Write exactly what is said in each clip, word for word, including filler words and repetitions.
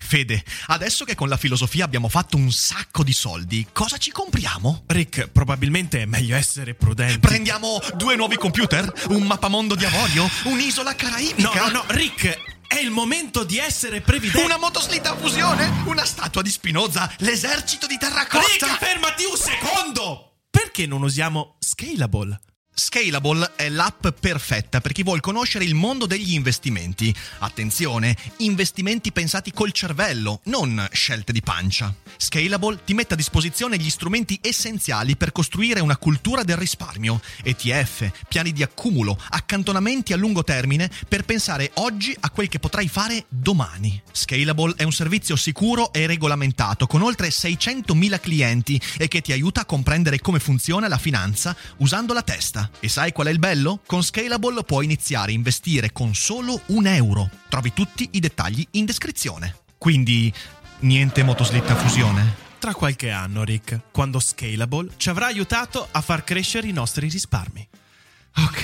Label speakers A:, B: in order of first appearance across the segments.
A: Fede, adesso che con la filosofia abbiamo fatto un sacco di soldi, cosa ci compriamo?
B: Rick, probabilmente è meglio essere prudenti.
A: Prendiamo due nuovi computer? Un mappamondo di avorio? Un'isola caraibica?
B: No, no, no, Rick, è il momento di essere previdenti.
A: Una motoslitta a fusione? Una statua di Spinoza? L'esercito di terracotta?
B: Rick, fermati un secondo! Perché non usiamo Scalable?
A: Scalable è l'app perfetta per chi vuol conoscere il mondo degli investimenti. Attenzione, investimenti pensati col cervello, non scelte di pancia. Scalable ti mette a disposizione gli strumenti essenziali per costruire una cultura del risparmio, E T F, piani di accumulo, accantonamenti a lungo termine per pensare oggi a quel che potrai fare domani. Scalable è un servizio sicuro e regolamentato con oltre seicentomila clienti e che ti aiuta a comprendere come funziona la finanza usando la testa. E sai qual è il bello? Con Scalable puoi iniziare a investire con solo un euro. Trovi tutti i dettagli in descrizione. Quindi, niente motoslitta a fusione?
B: Tra qualche anno, Rick, quando Scalable ci avrà aiutato a far crescere i nostri risparmi.
A: Ok.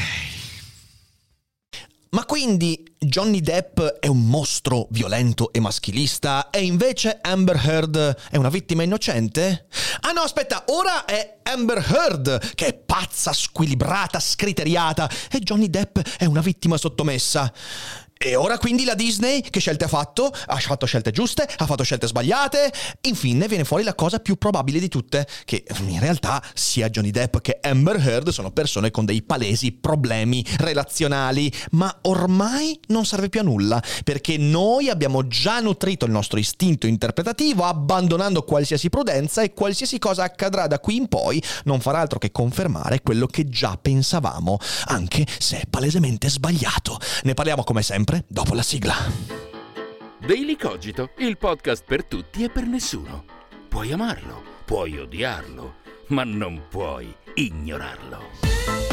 C: Ma quindi Johnny Depp è un mostro violento e maschilista e invece Amber Heard è una vittima innocente? Ah no, aspetta, ora è Amber Heard che è pazza, squilibrata, scriteriata e Johnny Depp è una vittima sottomessa. E ora quindi la Disney che scelte ha fatto? Ha fatto scelte giuste? Ha fatto scelte sbagliate? Infine viene fuori la cosa più probabile di tutte, che in realtà sia Johnny Depp che Amber Heard sono persone con dei palesi problemi relazionali, ma ormai non serve più a nulla, perché noi abbiamo già nutrito il nostro istinto interpretativo abbandonando qualsiasi prudenza e qualsiasi cosa accadrà da qui in poi non farà altro che confermare quello che già pensavamo, anche se è palesemente sbagliato. Ne parliamo come sempre dopo la sigla.
D: Daily Cogito, il podcast per tutti e per nessuno. Puoi amarlo, puoi odiarlo, ma non puoi ignorarlo.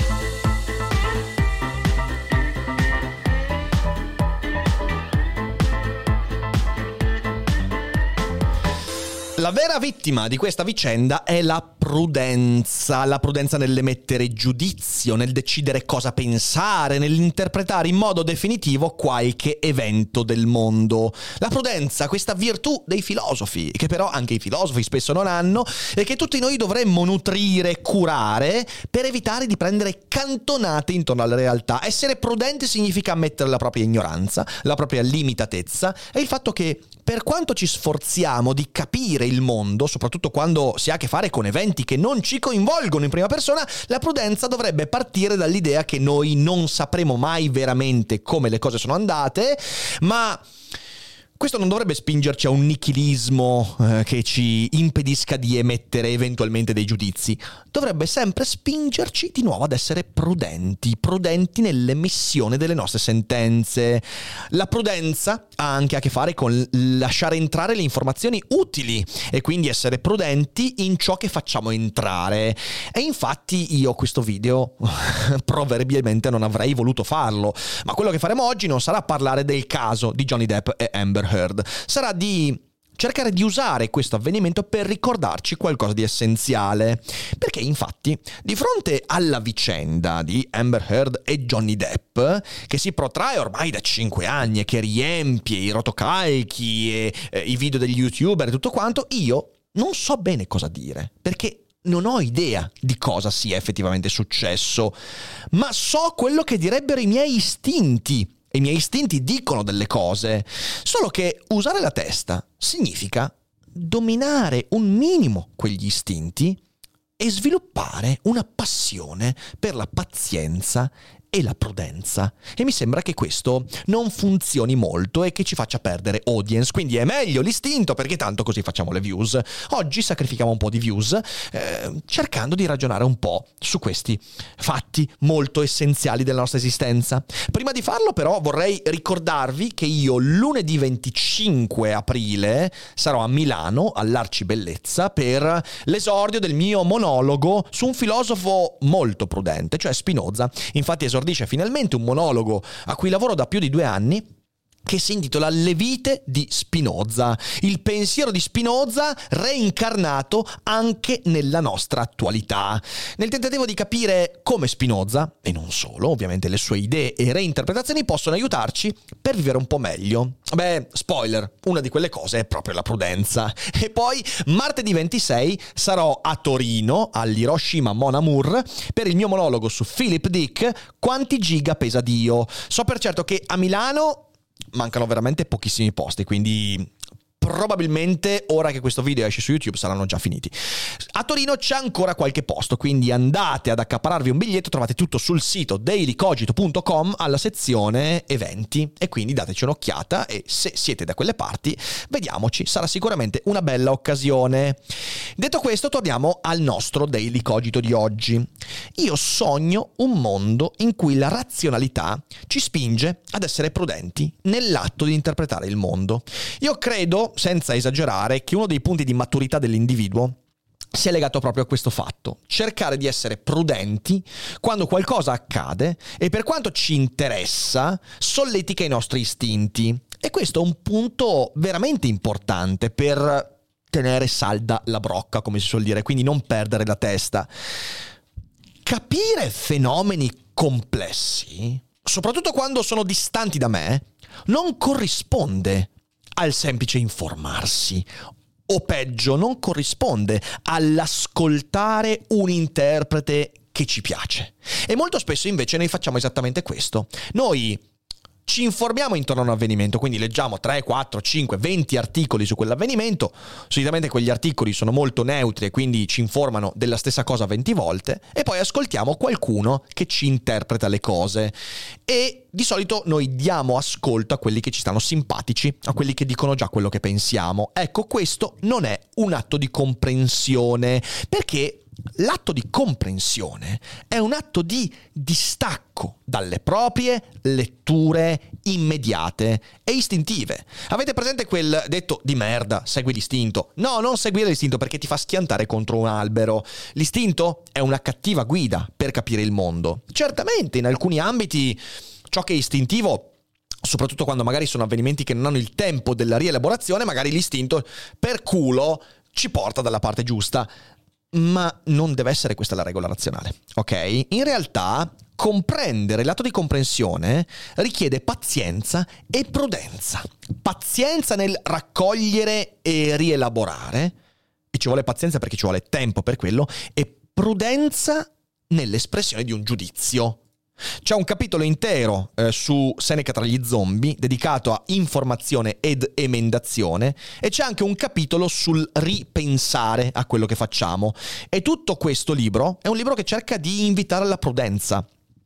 C: La vera vittima di questa vicenda è la prudenza, la prudenza nell'emettere giudizio, nel decidere cosa pensare, nell'interpretare in modo definitivo qualche evento del mondo. La prudenza, questa virtù dei filosofi, che però anche i filosofi spesso non hanno e che tutti noi dovremmo nutrire, curare per evitare di prendere cantonate intorno alla realtà. Essere prudenti significa ammettere la propria ignoranza, la propria limitatezza e il fatto che per quanto ci sforziamo di capire il mondo, soprattutto quando si ha a che fare con eventi che non ci coinvolgono in prima persona, la prudenza dovrebbe partire dall'idea che noi non sapremo mai veramente come le cose sono andate, ma questo non dovrebbe spingerci a un nichilismo eh, che ci impedisca di emettere eventualmente dei giudizi. Dovrebbe sempre spingerci di nuovo ad essere prudenti, prudenti nell'emissione delle nostre sentenze. La prudenza ha anche a che fare con lasciare entrare le informazioni utili e quindi essere prudenti in ciò che facciamo entrare. E infatti io questo video proverbialmente non avrei voluto farlo, ma quello che faremo oggi non sarà parlare del caso di Johnny Depp e Amber Heard, sarà di cercare di usare questo avvenimento per ricordarci qualcosa di essenziale. Perché infatti, di fronte alla vicenda di Amber Heard e Johnny Depp, che si protrae ormai da cinque anni e che riempie i rotocalchi e eh, i video degli YouTuber e tutto quanto, io non so bene cosa dire, perché non ho idea di cosa sia effettivamente successo, ma so quello che direbbero i miei istinti. I miei istinti dicono delle cose, solo che usare la testa significa dominare un minimo quegli istinti e sviluppare una passione per la pazienza e la prudenza. E mi sembra che questo non funzioni molto e che ci faccia perdere audience, quindi è meglio l'istinto perché tanto così facciamo le views. Oggi sacrifichiamo un po' di views eh, cercando di ragionare un po' su questi fatti molto essenziali della nostra esistenza. Prima di farlo però vorrei ricordarvi che io lunedì venticinque aprile sarò a Milano all'Arcibellezza per l'esordio del mio monologo su un filosofo molto prudente, cioè Spinoza. Infatti esordisce finalmente un monologo a cui lavoro da più di due anni che si intitola Le vite di Spinoza, il pensiero di Spinoza reincarnato anche nella nostra attualità. Nel tentativo di capire come Spinoza, e non solo, ovviamente le sue idee e reinterpretazioni possono aiutarci per vivere un po' meglio. Beh, spoiler, una di quelle cose è proprio la prudenza. E poi, martedì ventisei, sarò a Torino, all'Hiroshima Mon Amour, per il mio monologo su Philip Dick, Quanti giga pesa Dio. So per certo che a Milano mancano veramente pochissimi posti, quindi probabilmente ora che questo video esce su YouTube saranno già finiti. A Torino c'è ancora qualche posto, quindi andate ad accaparrarvi un biglietto, trovate tutto sul sito daily cogito punto com alla sezione eventi e quindi dateci un'occhiata e se siete da quelle parti vediamoci, sarà sicuramente una bella occasione. Detto questo, torniamo al nostro Daily Cogito di oggi. Io sogno un mondo in cui la razionalità ci spinge ad essere prudenti nell'atto di interpretare il mondo. Io credo, senza esagerare, che uno dei punti di maturità dell'individuo sia legato proprio a questo fatto: cercare di essere prudenti quando qualcosa accade e, per quanto ci interessa, solletica i nostri istinti. E questo è un punto veramente importante per tenere salda la brocca, come si suol dire, quindi non perdere la testa. Capire fenomeni complessi, soprattutto quando sono distanti da me, non corrisponde al semplice informarsi, o peggio, non corrisponde all'ascoltare un interprete che ci piace. E molto spesso invece noi facciamo esattamente questo. Noi ci informiamo intorno a un avvenimento, quindi leggiamo tre, quattro, cinque, venti articoli su quell'avvenimento. Solitamente quegli articoli sono molto neutri e quindi ci informano della stessa cosa venti volte, e poi ascoltiamo qualcuno che ci interpreta le cose. E di solito noi diamo ascolto a quelli che ci stanno simpatici, a quelli che dicono già quello che pensiamo. Ecco, questo non è un atto di comprensione, perché l'atto di comprensione è un atto di distacco dalle proprie letture immediate e istintive. Avete presente quel detto di merda, segui l'istinto? No, non seguire l'istinto perché ti fa schiantare contro un albero. L'istinto è una cattiva guida per capire il mondo. Certamente in alcuni ambiti ciò che è istintivo, soprattutto quando magari sono avvenimenti che non hanno il tempo della rielaborazione, magari l'istinto per culo ci porta dalla parte giusta. Ma non deve essere questa la regola razionale, ok? In realtà, comprendere l'atto di comprensione richiede pazienza e prudenza. Pazienza nel raccogliere e rielaborare, e ci vuole pazienza perché ci vuole tempo per quello, e prudenza nell'espressione di un giudizio. C'è un capitolo intero eh, su Seneca tra gli zombie dedicato a informazione ed emendazione, e c'è anche un capitolo sul ripensare a quello che facciamo. E tutto questo libro è un libro che cerca di invitare alla prudenza,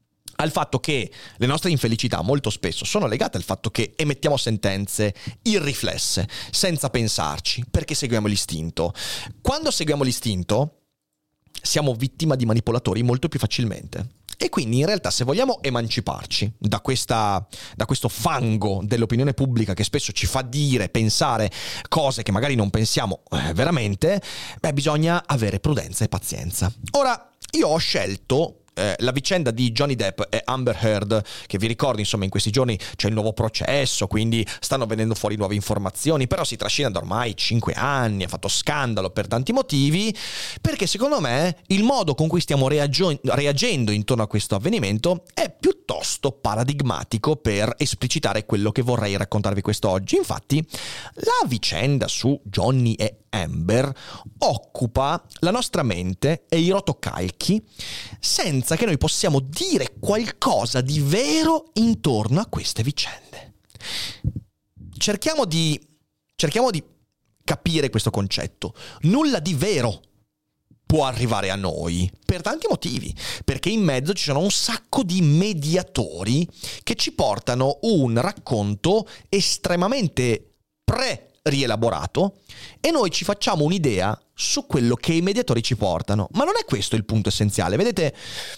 C: al fatto che le nostre infelicità molto spesso sono legate al fatto che emettiamo sentenze irriflesse, senza pensarci, perché seguiamo l'istinto. Quando seguiamo l'istinto siamo vittima di manipolatori molto più facilmente. E quindi in realtà, se vogliamo emanciparci da questa, da questo fango dell'opinione pubblica che spesso ci fa dire, pensare cose che magari non pensiamo eh, veramente, beh, bisogna avere prudenza e pazienza. Ora, io ho scelto Eh, la vicenda di Johnny Depp e Amber Heard, che vi ricordo, insomma, in questi giorni c'è il nuovo processo, quindi stanno venendo fuori nuove informazioni, però si trascina da ormai cinque anni, ha fatto scandalo per tanti motivi, perché secondo me il modo con cui stiamo reagio- reagendo intorno a questo avvenimento è piuttosto paradigmatico per esplicitare quello che vorrei raccontarvi quest'oggi. Infatti, la vicenda su Johnny e Amber occupa la nostra mente e i rotocalchi senza che noi possiamo dire qualcosa di vero intorno a queste vicende. Cerchiamo di, cerchiamo di capire questo concetto. Nulla di vero può arrivare a noi per tanti motivi, perché in mezzo ci sono un sacco di mediatori che ci portano un racconto estremamente pre rielaborato e noi ci facciamo un'idea su quello che i mediatori ci portano. Ma non è questo il punto essenziale. Vedete,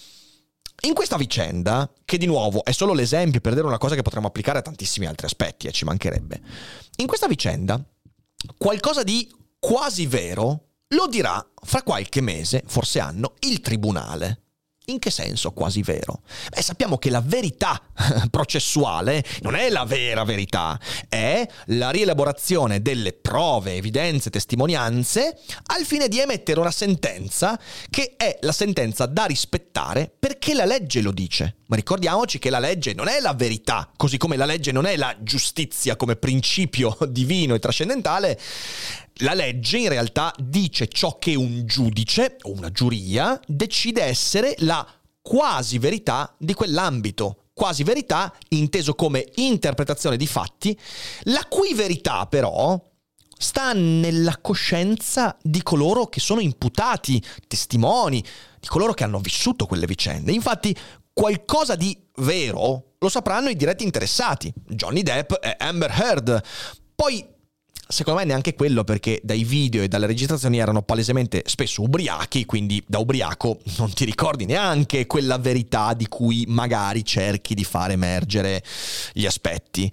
C: in questa vicenda, che di nuovo è solo l'esempio per dire una cosa che potremmo applicare a tantissimi altri aspetti, e eh, ci mancherebbe, in questa vicenda qualcosa di quasi vero lo dirà fra qualche mese, forse anno, il tribunale. In che senso quasi vero? Beh, sappiamo che la verità processuale non è la vera verità, è la rielaborazione delle prove, evidenze, testimonianze al fine di emettere una sentenza che è la sentenza da rispettare perché la legge lo dice. Ma ricordiamoci che la legge non è la verità, così come la legge non è la giustizia come principio divino e trascendentale. La legge in realtà dice ciò che un giudice o una giuria decide essere la quasi verità di quell'ambito. Quasi verità inteso come interpretazione di fatti, la cui verità però sta nella coscienza di coloro che sono imputati, testimoni, di coloro che hanno vissuto quelle vicende. Infatti qualcosa di vero lo sapranno i diretti interessati, Johnny Depp e Amber Heard. Poi secondo me neanche quello, perché dai video e dalle registrazioni erano palesemente spesso ubriachi, quindi da ubriaco non ti ricordi neanche quella verità di cui magari cerchi di far emergere gli aspetti.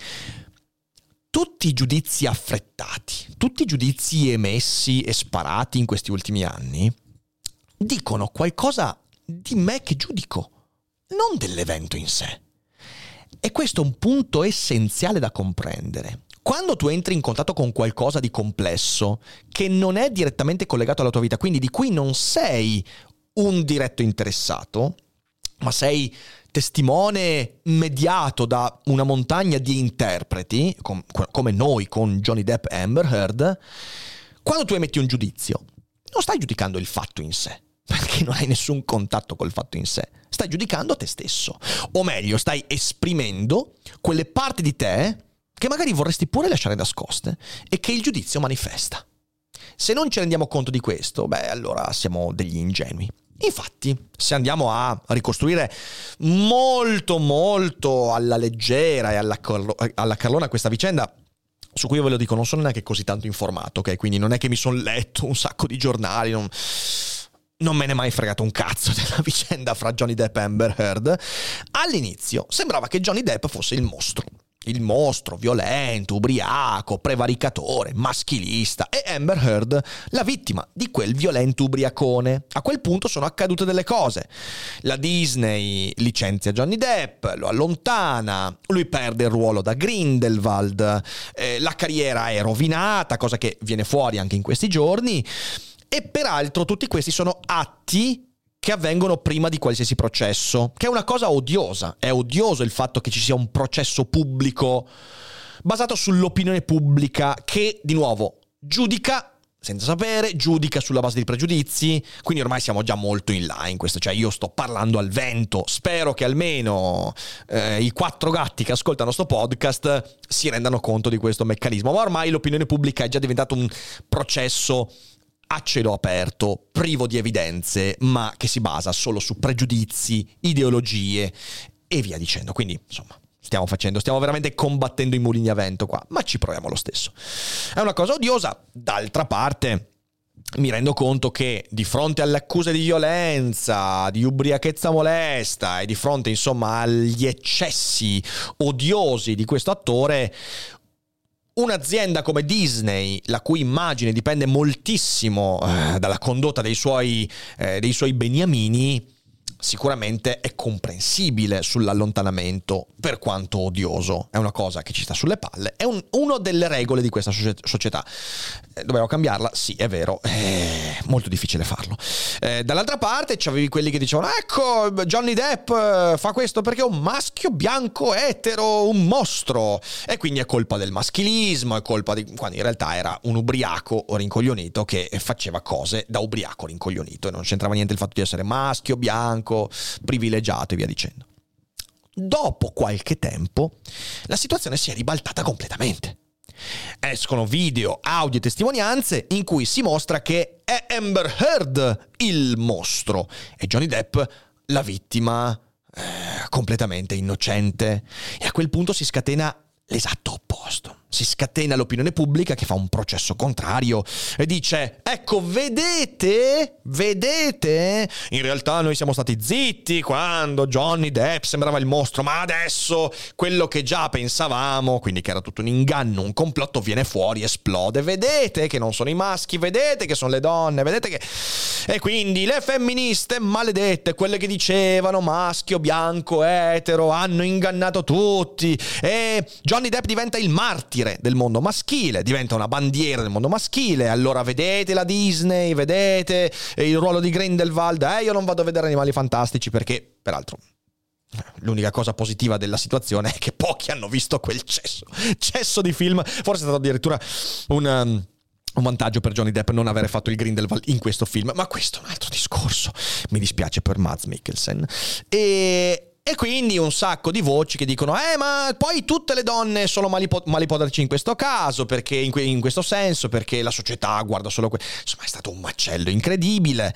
C: Tutti i giudizi affrettati, tutti i giudizi emessi e sparati in questi ultimi anni dicono qualcosa di me che giudico, non dell'evento in sé. E questo è un punto essenziale da comprendere. Quando tu entri in contatto con qualcosa di complesso, che non è direttamente collegato alla tua vita, quindi di cui non sei un diretto interessato, ma sei testimone mediato da una montagna di interpreti, com- come noi con Johnny Depp e Amber Heard, quando tu emetti un giudizio, non stai giudicando il fatto in sé, perché non hai nessun contatto col fatto in sé. Stai giudicando te stesso. O meglio, stai esprimendo quelle parti di te che magari vorresti pure lasciare nascoste e che il giudizio manifesta. Se non ci rendiamo conto di questo, beh, allora siamo degli ingenui. Infatti, se andiamo a ricostruire molto molto alla leggera e alla, carlo- alla carlona questa vicenda, su cui io ve lo dico, non sono neanche così tanto informato, ok? Quindi non è che mi sono letto un sacco di giornali, non... Non me ne è mai fregato un cazzo della vicenda fra Johnny Depp e Amber Heard. All'inizio sembrava che Johnny Depp fosse il mostro. Il mostro violento, ubriaco, prevaricatore, maschilista, e Amber Heard la vittima di quel violento ubriacone. A quel punto sono accadute delle cose. La Disney licenzia Johnny Depp, lo allontana, lui perde il ruolo da Grindelwald, eh, la carriera è rovinata, cosa che viene fuori anche in questi giorni. E peraltro tutti questi sono atti che avvengono prima di qualsiasi processo, che è una cosa odiosa. È odioso il fatto che ci sia un processo pubblico basato sull'opinione pubblica che, di nuovo, giudica senza sapere, giudica sulla base di pregiudizi, quindi ormai siamo già molto in là in questo, cioè io sto parlando al vento, spero che almeno eh, i quattro gatti che ascoltano sto podcast si rendano conto di questo meccanismo, ma ormai l'opinione pubblica è già diventato un processo a cielo aperto, privo di evidenze, ma che si basa solo su pregiudizi, ideologie e via dicendo. Quindi, insomma, stiamo facendo, stiamo veramente combattendo i mulini a vento qua, ma ci proviamo lo stesso. È una cosa odiosa. D'altra parte, mi rendo conto che di fronte alle accuse di violenza, di ubriachezza molesta e di fronte, insomma, agli eccessi odiosi di questo attore, un'azienda come Disney, la cui immagine dipende moltissimo eh, dalla condotta dei suoi, eh, dei suoi beniamini, sicuramente è comprensibile sull'allontanamento, per quanto odioso. È una cosa che ci sta sulle palle, è un, una delle regole di questa società. Eh, dobbiamo cambiarla? Sì, è vero, è molto difficile farlo. Eh, dall'altra parte c'avevi quelli che dicevano: ecco, Johnny Depp fa questo perché è un maschio bianco etero, un mostro, e quindi è colpa del maschilismo, è colpa di... quando in realtà era un ubriaco o rincoglionito che faceva cose da ubriaco rincoglionito e non c'entrava niente il fatto di essere maschio, bianco, privilegiato e via dicendo. Dopo qualche tempo la situazione si è ribaltata completamente. Escono video, audio e testimonianze in cui si mostra che è Amber Heard il mostro e Johnny Depp la vittima eh, completamente innocente. E a quel punto si scatena l'esatto opposto. si scatena l'opinione pubblica che fa un processo contrario e dice: ecco, vedete, vedete, in realtà noi siamo stati zitti quando Johnny Depp sembrava il mostro, ma adesso quello che già pensavamo, quindi che era tutto un inganno, un complotto, viene fuori, esplode. Vedete che non sono i maschi, vedete che sono le donne, vedete che... E quindi le femministe maledette, quelle che dicevano maschio, bianco, etero, hanno ingannato tutti, e Johnny Depp diventa il martire del mondo maschile, diventa una bandiera del mondo maschile. Allora vedete la Disney, vedete il ruolo di Grindelwald. Eh, io non vado a vedere Animali Fantastici perché, peraltro, l'unica cosa positiva della situazione è che pochi hanno visto quel cesso, cesso di film. Forse è stato addirittura un... Um, un vantaggio per Johnny Depp non avere fatto il Grindelwald in questo film, ma questo è un altro discorso. Mi dispiace per Mads Mikkelsen. E... E quindi un sacco di voci che dicono: eh, ma poi tutte le donne sono malipo- malipoderici in questo caso, perché in, que- in questo senso, perché la società guarda solo que-. Insomma, è stato un macello incredibile.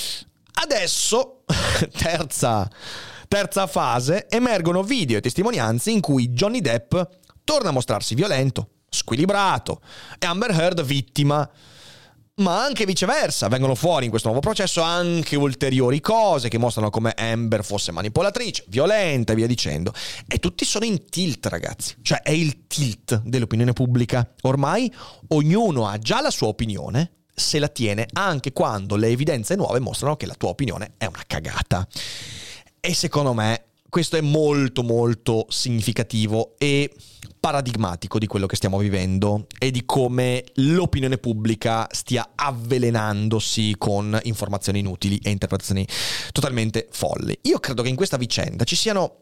C: Adesso, terza, terza fase, emergono video e testimonianze in cui Johnny Depp torna a mostrarsi violento, squilibrato, e Amber Heard vittima. Ma anche viceversa, vengono fuori in questo nuovo processo anche ulteriori cose che mostrano come Amber fosse manipolatrice, violenta e via dicendo. E tutti sono in tilt, ragazzi. Cioè è il tilt dell'opinione pubblica. Ormai ognuno ha già la sua opinione, se la tiene anche quando le evidenze nuove mostrano che la tua opinione è una cagata. E secondo me questo è molto molto significativo e paradigmatico di quello che stiamo vivendo e di come l'opinione pubblica stia avvelenandosi con informazioni inutili e interpretazioni totalmente folli. Io credo che in questa vicenda ci siano...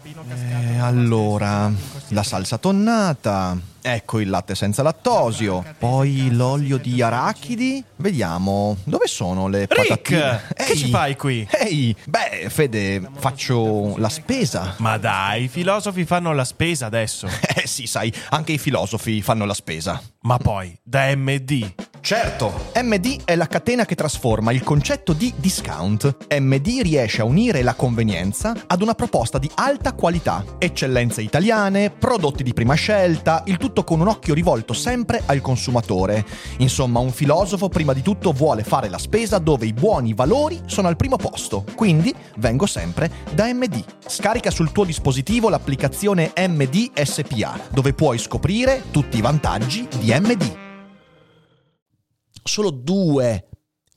A: Eh, allora, la salsa tonnata, ecco il latte senza lattosio, poi l'olio di arachidi. Vediamo, dove sono le
B: Rick,
A: patatine?
B: che
A: Ehi,
B: ci fai qui?
A: Ehi, beh, Fede, faccio la spesa.
B: Ma dai, i filosofi fanno la spesa adesso.
A: Eh sì, sai, anche i filosofi fanno la spesa.
B: Ma poi, da M D.
A: Certo, M D è la catena che trasforma il concetto di discount. M D riesce a unire la convenienza ad una proposta di alta qualità, eccellenze italiane, prodotti di prima scelta, il tutto con un occhio rivolto sempre al consumatore. Insomma, un filosofo prima di tutto vuole fare la spesa dove i buoni valori sono al primo posto. Quindi vengo sempre da M D. Scarica sul tuo dispositivo l'applicazione M D S P A, dove puoi scoprire tutti i vantaggi di M D.
C: Solo due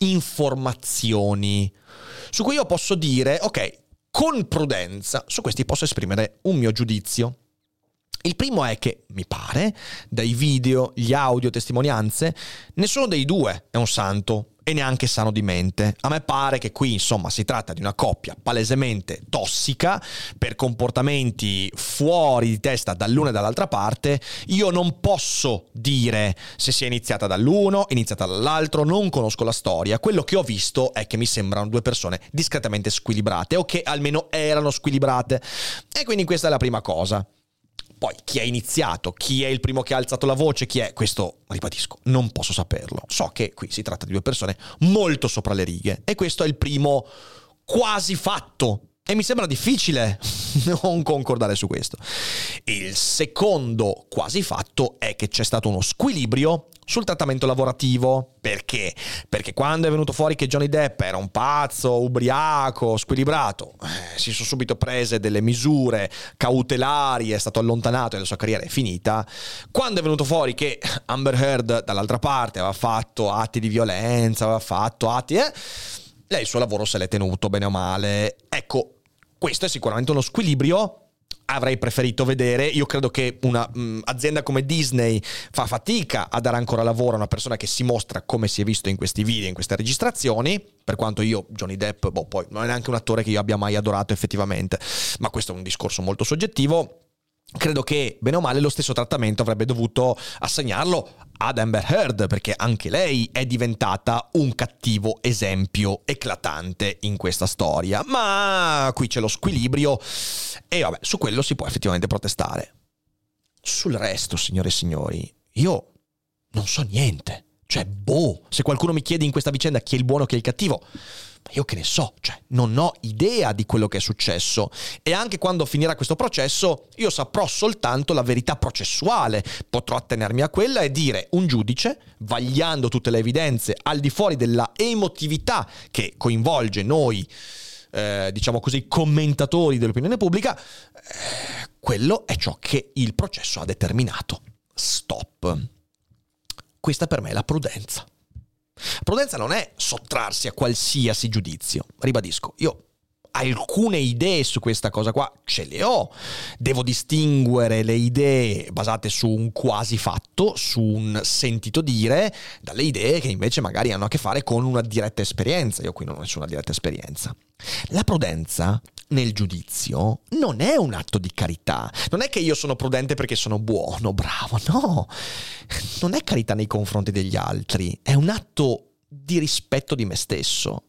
C: informazioni su cui io posso dire, ok, con prudenza, su questi posso esprimere un mio giudizio. Il primo è che, mi pare, dai video, gli audio, testimonianze, nessuno dei due è un santo e neanche sano di mente. A me pare che qui, insomma, si tratta di una coppia palesemente tossica per comportamenti fuori di testa dall'una e dall'altra parte. Io non posso dire se sia iniziata dall'uno, iniziata dall'altro, non conosco la storia. Quello che ho visto è che mi sembrano due persone discretamente squilibrate, o che almeno erano squilibrate. E quindi questa è la prima cosa. Poi chi ha iniziato, chi è il primo che ha alzato la voce, chi è, questo, ribadisco, non posso saperlo. So che qui si tratta di due persone molto sopra le righe e questo è il primo quasi fatto. E mi sembra difficile non concordare su questo. Il secondo quasi fatto è che c'è stato uno squilibrio sul trattamento lavorativo. Perché? Perché quando è venuto fuori che Johnny Depp era un pazzo, ubriaco, squilibrato, eh, si sono subito prese delle misure cautelari, è stato allontanato e la sua carriera è finita. Quando è venuto fuori che Amber Heard dall'altra parte aveva fatto atti di violenza, aveva fatto atti... Eh, lei il suo lavoro se l'è tenuto bene o male. Ecco, questo è sicuramente uno squilibrio. Avrei preferito vedere, io credo che una mh, azienda come Disney fa fatica a dare ancora lavoro a una persona che si mostra come si è visto in questi video, in queste registrazioni, per quanto io, Johnny Depp, boh, poi non è neanche un attore che io abbia mai adorato effettivamente, ma questo è un discorso molto soggettivo. Credo che, bene o male, lo stesso trattamento avrebbe dovuto assegnarlo ad Amber Heard, perché anche lei è diventata un cattivo esempio eclatante in questa storia. Ma qui c'è lo squilibrio e vabbè, su quello si può effettivamente protestare. Sul resto, signore e signori, io non so niente. Cioè, boh, se qualcuno mi chiede in questa vicenda chi è il buono, chi è il cattivo, ma io che ne so, cioè, non ho idea di quello che è successo. E anche quando finirà questo processo, io saprò soltanto la verità processuale. Potrò attenermi a quella e dire: un giudice, vagliando tutte le evidenze, al di fuori della emotività che coinvolge noi, eh, diciamo così, commentatori dell'opinione pubblica, eh, quello è ciò che il processo ha determinato. Stop. Questa per me è la prudenza. Prudenza non è sottrarsi a qualsiasi giudizio. Ribadisco, io alcune idee su questa cosa qua ce le ho. Devo distinguere le idee basate su un quasi fatto, su un sentito dire, dalle idee che invece magari hanno a che fare con una diretta esperienza. Io qui non ho nessuna diretta esperienza. La prudenza nel giudizio non è un atto di carità. Non è che io sono prudente perché sono buono, bravo, no. Non è carità nei confronti degli altri, è un atto di rispetto di me stesso.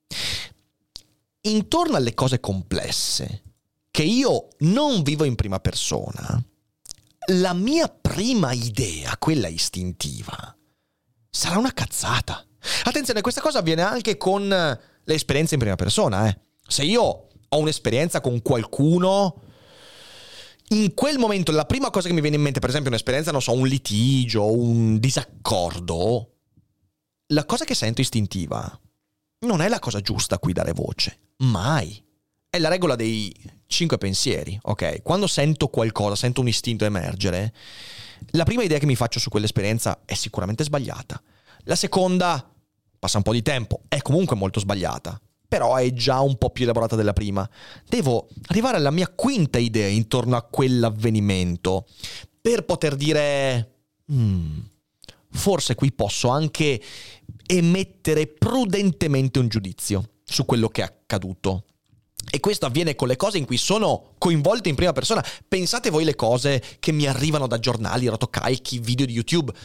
C: Intorno alle cose complesse, che io non vivo in prima persona, la mia prima idea, quella istintiva, sarà una cazzata. Attenzione, questa cosa avviene anche con le esperienze in prima persona, eh. Se io ho un'esperienza con qualcuno, in quel momento la prima cosa che mi viene in mente, per esempio un'esperienza, non so, un litigio, un disaccordo, la cosa che sento istintiva non è la cosa giusta a cui dare voce, mai. È la regola dei cinque pensieri, ok? Quando sento qualcosa, sento un istinto emergere, la prima idea che mi faccio su quell'esperienza è sicuramente sbagliata. La seconda, passa un po' di tempo, è comunque molto sbagliata, però è già un po' più elaborata della prima. Devo arrivare alla mia quinta idea intorno a quell'avvenimento per poter dire mm, forse qui posso anche emettere prudentemente un giudizio su quello che è accaduto. E questo avviene con le cose in cui sono coinvolto in prima persona. Pensate voi le cose che mi arrivano da giornali, rotocalchi, video di YouTube.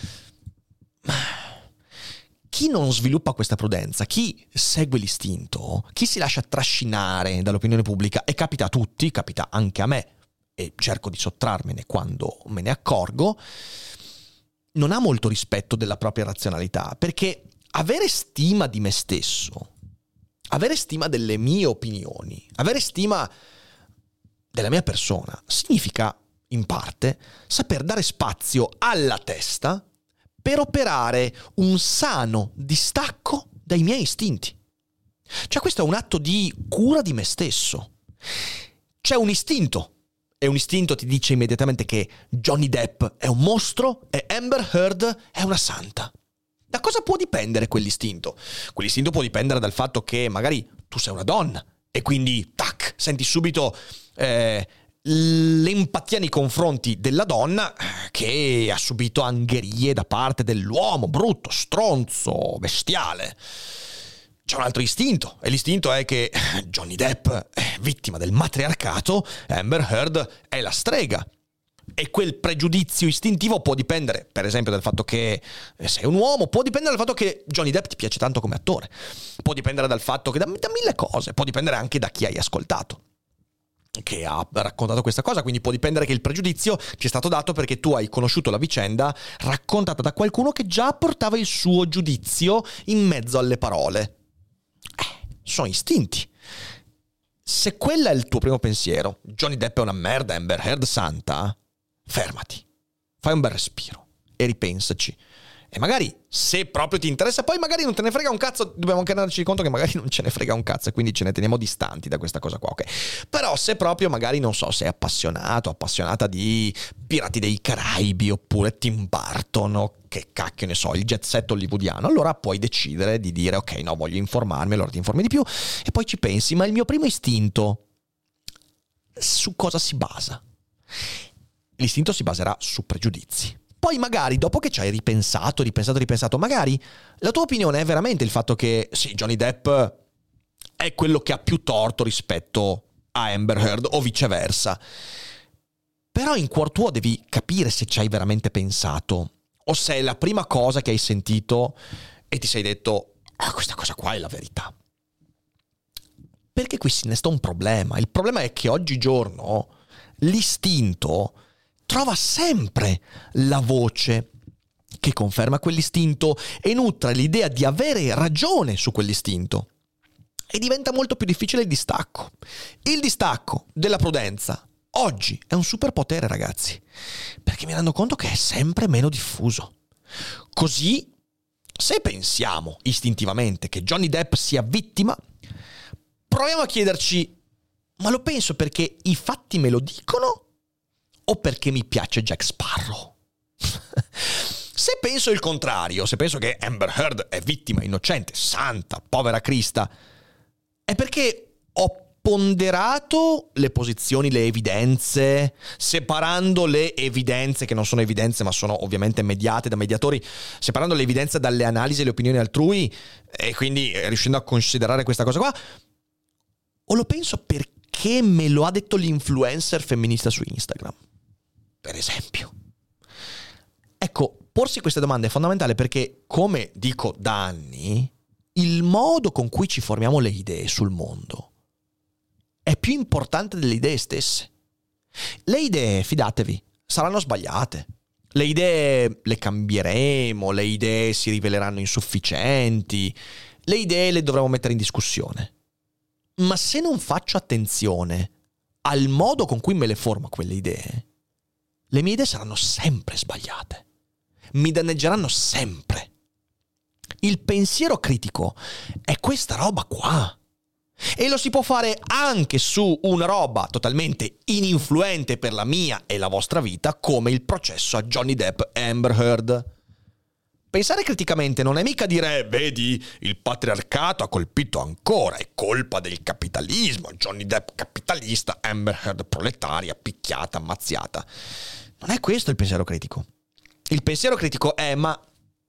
C: Chi non sviluppa questa prudenza, chi segue l'istinto, chi si lascia trascinare dall'opinione pubblica, e capita a tutti, capita anche a me, e cerco di sottrarmene quando me ne accorgo, non ha molto rispetto della propria razionalità, perché avere stima di me stesso, avere stima delle mie opinioni, avere stima della mia persona, significa, in parte, saper dare spazio alla testa per operare un sano distacco dai miei istinti. Cioè, questo è un atto di cura di me stesso. C'è un istinto, e un istinto ti dice immediatamente che Johnny Depp è un mostro e Amber Heard è una santa. Da cosa può dipendere quell'istinto? Quell'istinto può dipendere dal fatto che magari tu sei una donna e quindi, tac, senti subito eh, l'empatia nei confronti della donna che ha subito angherie da parte dell'uomo brutto, stronzo, bestiale. C'è un altro istinto, e l'istinto è che Johnny Depp è vittima del matriarcato e Amber Heard è la strega. E quel pregiudizio istintivo può dipendere, per esempio, dal fatto che sei un uomo, può dipendere dal fatto che Johnny Depp ti piace tanto come attore, può dipendere dal fatto che da, da mille cose, può dipendere anche da chi hai ascoltato, che ha raccontato questa cosa, quindi può dipendere che il pregiudizio ti è stato dato perché tu hai conosciuto la vicenda raccontata da qualcuno che già portava il suo giudizio in mezzo alle parole. Eh, sono istinti. Se quella è il tuo primo pensiero, Johnny Depp è una merda, Amber Heard santa, fermati, fai un bel respiro e ripensaci. E magari, se proprio ti interessa, poi magari non te ne frega un cazzo, dobbiamo anche renderci conto che magari non ce ne frega un cazzo e quindi ce ne teniamo distanti da questa cosa qua, ok? Però se proprio magari, non so, sei appassionato, appassionata di Pirati dei Caraibi oppure Tim Burton o che cacchio ne so, il jet set hollywoodiano, allora puoi decidere di dire ok, no, voglio informarmi, allora ti informi di più e poi ci pensi, ma il mio primo istinto su cosa si basa? L'istinto si baserà su pregiudizi. Poi magari, dopo che ci hai ripensato, ripensato, ripensato, magari la tua opinione è veramente il fatto che sì, Johnny Depp è quello che ha più torto rispetto a Amber Heard o viceversa. Però in cuor tuo devi capire se ci hai veramente pensato o se è la prima cosa che hai sentito e ti sei detto ah, questa cosa qua è la verità. Perché qui si innesta un problema. Il problema è che oggigiorno l'istinto trova sempre la voce che conferma quell'istinto e nutre l'idea di avere ragione su quell'istinto. E diventa molto più difficile il distacco. Il distacco della prudenza oggi è un superpotere, ragazzi, perché mi rendo conto che è sempre meno diffuso. Così, se pensiamo istintivamente che Johnny Depp sia vittima, proviamo a chiederci: ma lo penso perché i fatti me lo dicono o perché mi piace Jack Sparrow? Se penso il contrario, se penso che Amber Heard è vittima, innocente, santa, povera Crista, è perché ho ponderato le posizioni, le evidenze, separando le evidenze, che non sono evidenze ma sono ovviamente mediate da mediatori, separando le evidenze dalle analisi e le opinioni altrui, e quindi riuscendo a considerare questa cosa qua. O lo penso perché me lo ha detto l'influencer femminista su Instagram, per esempio. Ecco, porsi queste domande è fondamentale perché, come dico da anni, il modo con cui ci formiamo le idee sul mondo è più importante delle idee stesse. Le idee, fidatevi, saranno sbagliate. Le idee le cambieremo, le idee si riveleranno insufficienti, le idee le dovremo mettere in discussione. Ma se non faccio attenzione al modo con cui me le formo quelle idee, le mie idee saranno sempre sbagliate. Mi danneggeranno sempre. Il pensiero critico è questa roba qua. E lo si può fare anche su una roba totalmente ininfluente per la mia e la vostra vita, come il processo a Johnny Depp e Amber Heard. Pensare criticamente non è mica dire: vedi, il patriarcato ha colpito ancora, è colpa del capitalismo, Johnny Depp capitalista, Amber Heard proletaria, picchiata, ammazziata. Non è questo il pensiero critico. Il pensiero critico è: ma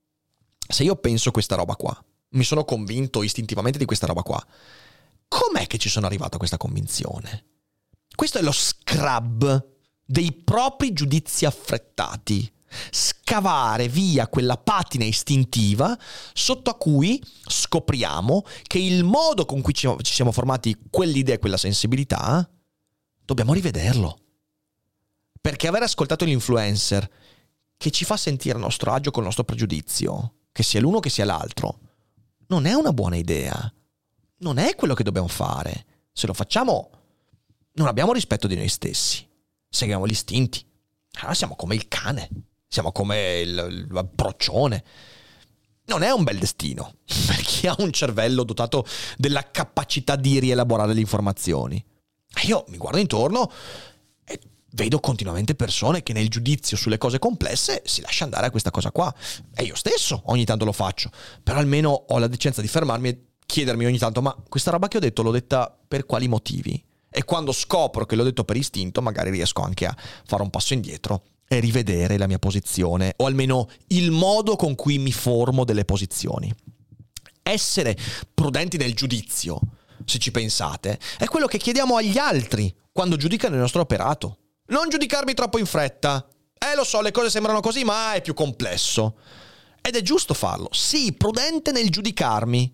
C: se io penso questa roba qua, mi sono convinto istintivamente di questa roba qua, com'è che ci sono arrivato a questa convinzione? Questo è lo scrub dei propri giudizi affrettati. Scavare via quella patina istintiva sotto a cui scopriamo che il modo con cui ci siamo formati quell'idea e quella sensibilità dobbiamo rivederlo. Perché aver ascoltato l'influencer che ci fa sentire a nostro agio col nostro pregiudizio, che sia l'uno che sia l'altro, non è una buona idea. Non è quello che dobbiamo fare. Se lo facciamo, non abbiamo rispetto di noi stessi. Seguiamo gli istinti. Allora siamo come il cane. Siamo come il, il procione. Non è un bel destino per chi ha un cervello dotato della capacità di rielaborare le informazioni. Io mi guardo intorno e vedo continuamente persone che nel giudizio sulle cose complesse si lascia andare a questa cosa qua. E io stesso ogni tanto lo faccio. Però almeno ho la decenza di fermarmi e chiedermi ogni tanto: ma questa roba che ho detto l'ho detta per quali motivi? E quando scopro che l'ho detto per istinto, magari riesco anche a fare un passo indietro e rivedere la mia posizione, o almeno il modo con cui mi formo delle posizioni. Essere prudenti nel giudizio, se ci pensate, è quello che chiediamo agli altri quando giudicano il nostro operato. Non giudicarmi troppo in fretta. Eh, lo so, le cose sembrano così, ma è più complesso. Ed è giusto farlo. Sì, prudente nel giudicarmi.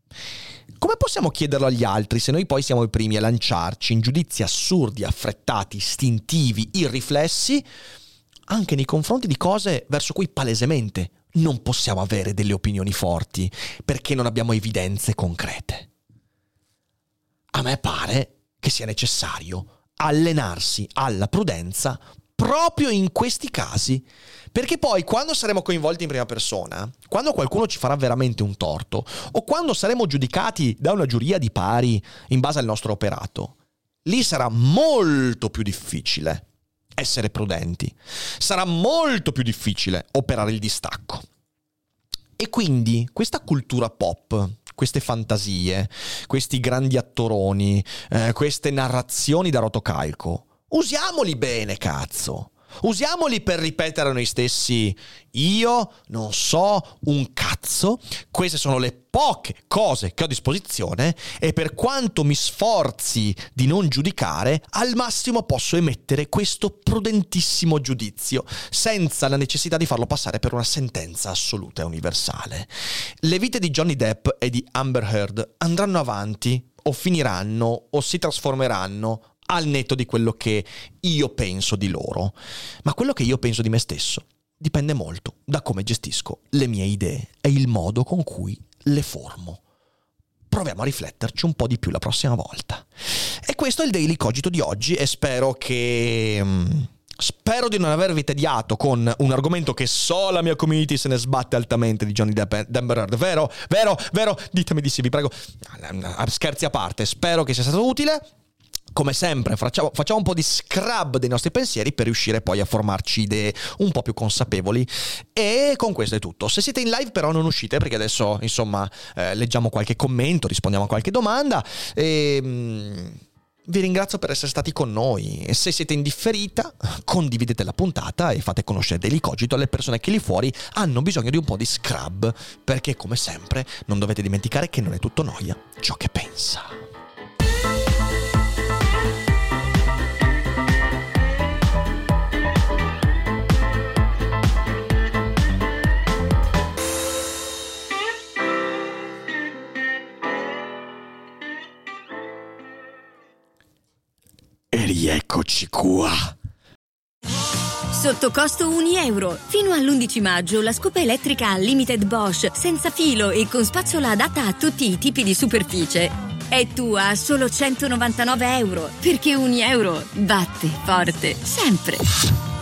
C: Come possiamo chiederlo agli altri se noi poi siamo i primi a lanciarci in giudizi assurdi, affrettati, istintivi, irriflessi, anche nei confronti di cose verso cui palesemente non possiamo avere delle opinioni forti, perché non abbiamo evidenze concrete? A me pare che sia necessario allenarsi alla prudenza proprio in questi casi, perché poi quando saremo coinvolti in prima persona, quando qualcuno ci farà veramente un torto, o quando saremo giudicati da una giuria di pari in base al nostro operato, lì sarà molto più difficile essere prudenti, sarà molto più difficile operare il distacco. E quindi questa cultura pop, queste fantasie, questi grandi attoroni, eh, queste narrazioni da rotocalco, usiamoli bene, cazzo. Usiamoli per ripetere a noi stessi: io non so un cazzo, queste sono le poche cose che ho a disposizione e per quanto mi sforzi di non giudicare, al massimo posso emettere questo prudentissimo giudizio, senza la necessità di farlo passare per una sentenza assoluta e universale. Le vite di Johnny Depp e di Amber Heard andranno avanti, o finiranno, o si trasformeranno al netto di quello che io penso di loro. Ma quello che io penso di me stesso dipende molto da come gestisco le mie idee e il modo con cui le formo. Proviamo a rifletterci un po' di più la prossima volta. E questo è il Daily Cogito di oggi e spero che... Spero di non avervi tediato con un argomento che so la mia community se ne sbatte altamente di Johnny Depp e Amber Heard. Vero? Vero? Vero? Ditemi di sì, vi prego. Scherzi a parte, spero che sia stato utile. Come sempre facciamo, facciamo un po' di scrub dei nostri pensieri per riuscire poi a formarci idee un po' più consapevoli. E con questo è tutto. Se siete in live però non uscite, perché adesso insomma eh, leggiamo qualche commento, rispondiamo a qualche domanda e... Mm, vi ringrazio per essere stati con noi e se siete in differita condividete la puntata e fate conoscere Daily Cogito alle persone che lì fuori hanno bisogno di un po' di scrub, perché come sempre non dovete dimenticare che non è tutto noia ciò che pensa. E rieccoci qua.
E: Sotto costo un euro. Fino all'undici maggio la scopa elettrica Limited Bosch senza filo e con spazzola adatta a tutti i tipi di superficie. È tua a solo centonovantanove euro, perché un euro batte forte sempre.